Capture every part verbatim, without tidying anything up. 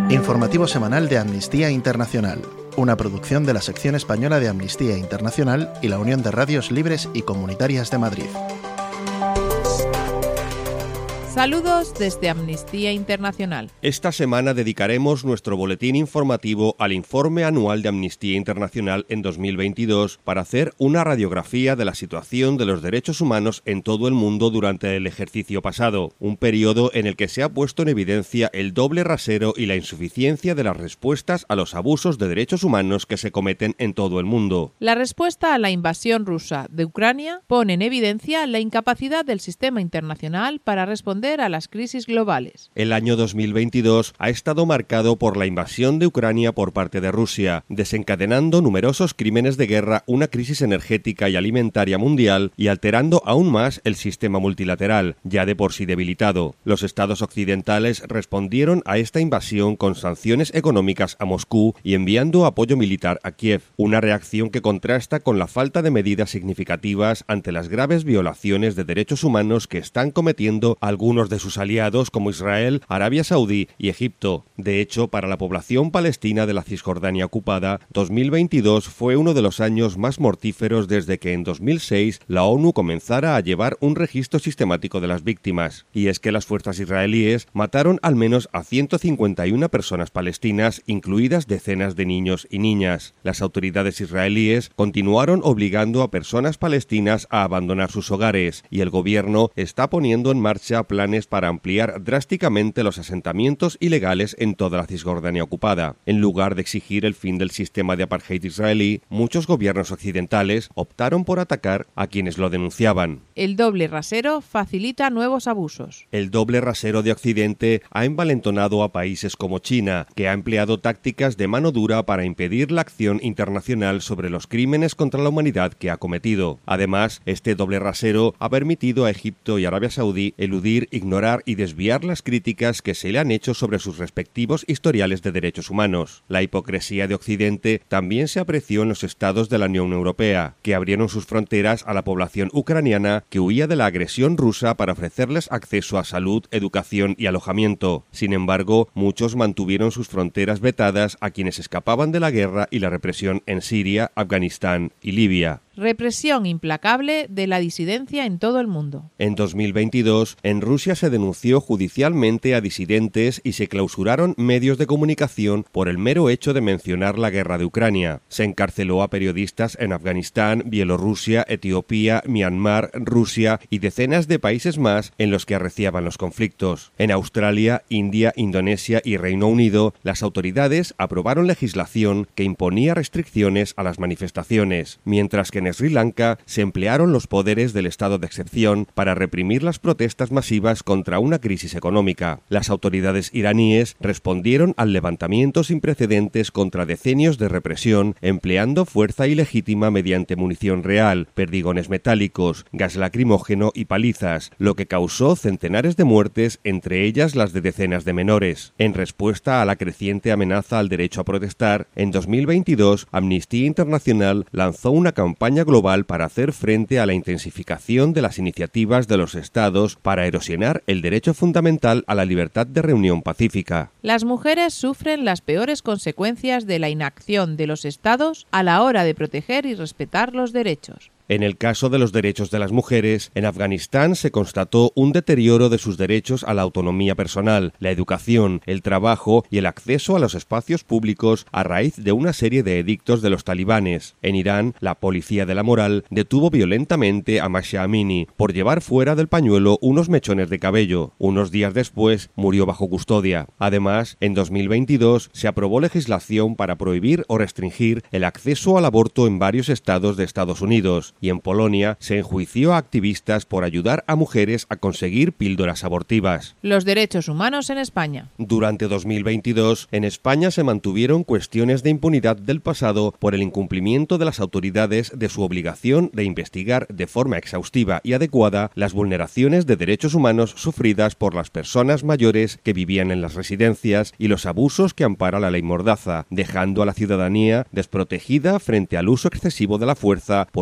Informativo semanal de Amnistía Internacional, una producción de la sección española de Amnistía Internacional y la Unión de Radios Libres y Comunitarias de Madrid. Saludos desde Amnistía Internacional. Esta semana dedicaremos nuestro boletín informativo al informe anual de Amnistía Internacional en dos mil veintidós para hacer una radiografía de la situación de los derechos humanos en todo el mundo durante el ejercicio pasado, un periodo en el que se ha puesto en evidencia el doble rasero y la insuficiencia de las respuestas a los abusos de derechos humanos que se cometen en todo el mundo. La respuesta a la invasión rusa de Ucrania pone en evidencia la incapacidad del sistema internacional para responder a las crisis globales. El año dos mil veintidós ha estado marcado por la invasión de Ucrania por parte de Rusia, desencadenando numerosos crímenes de guerra, una crisis energética y alimentaria mundial y alterando aún más el sistema multilateral, ya de por sí debilitado. Los estados occidentales respondieron a esta invasión con sanciones económicas a Moscú y enviando apoyo militar a Kiev, una reacción que contrasta con la falta de medidas significativas ante las graves violaciones de derechos humanos que están cometiendo algunos de sus aliados como Israel, Arabia Saudí y Egipto. De hecho, para la población palestina de la Cisjordania ocupada, dos mil veintidós fue uno de los años más mortíferos desde que en dos mil seis la ONU comenzara a llevar un registro sistemático de las víctimas. Y es que las fuerzas israelíes mataron al menos a ciento cincuenta y una personas palestinas, incluidas decenas de niños y niñas. Las autoridades israelíes continuaron obligando a personas palestinas a abandonar sus hogares, y el gobierno está poniendo en marcha planes para ampliar drásticamente los asentamientos ilegales en toda la Cisjordania ocupada. En lugar de exigir el fin del sistema de apartheid israelí, muchos gobiernos occidentales optaron por atacar a quienes lo denunciaban. El doble rasero facilita nuevos abusos. El doble rasero de Occidente ha envalentonado a países como China, que ha empleado tácticas de mano dura para impedir la acción internacional sobre los crímenes contra la humanidad que ha cometido. Además, este doble rasero ha permitido a Egipto y Arabia Saudí eludir, ignorar y desviar las críticas que se le han hecho sobre sus respectivos historiales de derechos humanos. La hipocresía de Occidente también se apreció en los estados de la Unión Europea, que abrieron sus fronteras a la población ucraniana que huía de la agresión rusa para ofrecerles acceso a salud, educación y alojamiento. Sin embargo, muchos mantuvieron sus fronteras vetadas a quienes escapaban de la guerra y la represión en Siria, Afganistán y Libia. Represión implacable de la disidencia en todo el mundo. En dos mil veintidós, en Rusia se denunció judicialmente a disidentes y se clausuraron medios de comunicación por el mero hecho de mencionar la guerra de Ucrania. Se encarceló a periodistas en Afganistán, Bielorrusia, Etiopía, Myanmar, Rusia y decenas de países más en los que arreciaban los conflictos. En Australia, India, Indonesia y Reino Unido, las autoridades aprobaron legislación que imponía restricciones a las manifestaciones, mientras que en Sri Lanka se emplearon los poderes del estado de excepción para reprimir las protestas masivas contra una crisis económica. Las autoridades iraníes respondieron al levantamiento sin precedentes contra decenios de represión, empleando fuerza ilegítima mediante munición real, perdigones metálicos, gas lacrimógeno y palizas, lo que causó centenares de muertes, entre ellas las de decenas de menores. En respuesta a la creciente amenaza al derecho a protestar, en dos mil veintidós Amnistía Internacional lanzó una campaña global para hacer frente a la intensificación de las iniciativas de los estados para erosionar el derecho fundamental a la libertad de reunión pacífica. Las mujeres sufren las peores consecuencias de la inacción de los estados a la hora de proteger y respetar los derechos. En el caso de los derechos de las mujeres, en Afganistán se constató un deterioro de sus derechos a la autonomía personal, la educación, el trabajo y el acceso a los espacios públicos a raíz de una serie de edictos de los talibanes. En Irán, la policía de la moral detuvo violentamente a Mahsa Amini por llevar fuera del pañuelo unos mechones de cabello. Unos días después, murió bajo custodia. Además, en dos mil veintidós se aprobó legislación para prohibir o restringir el acceso al aborto en varios estados de Estados Unidos. Y en Polonia se enjuició a activistas por ayudar a mujeres a conseguir píldoras abortivas. Los derechos humanos en España. Durante dos mil veintidós, en España se mantuvieron cuestiones de impunidad del pasado por el incumplimiento de las autoridades de su obligación de investigar de forma exhaustiva y adecuada las vulneraciones de derechos humanos sufridas por las personas mayores que vivían en las residencias y los abusos que ampara la ley Mordaza, dejando a la ciudadanía desprotegida frente al uso excesivo de la fuerza por parte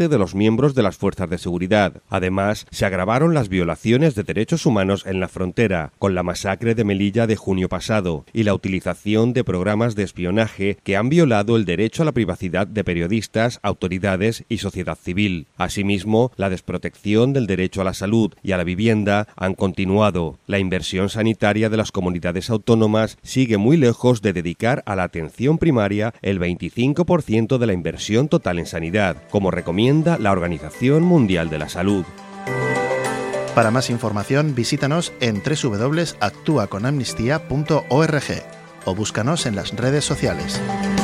parte de los miembros de las fuerzas de seguridad. Además, se agravaron las violaciones de derechos humanos en la frontera, con la masacre de Melilla de junio pasado y la utilización de programas de espionaje que han violado el derecho a la privacidad de periodistas, autoridades y sociedad civil. Asimismo, la desprotección del derecho a la salud y a la vivienda han continuado. La inversión sanitaria de las comunidades autónomas sigue muy lejos de dedicar a la atención primaria el veinticinco por ciento de la inversión total en sanidad, como recomienda la Organización Mundial de la Salud. Para más información, visítanos en doble u doble u doble u punto actúa con amnistía punto org o búscanos en las redes sociales.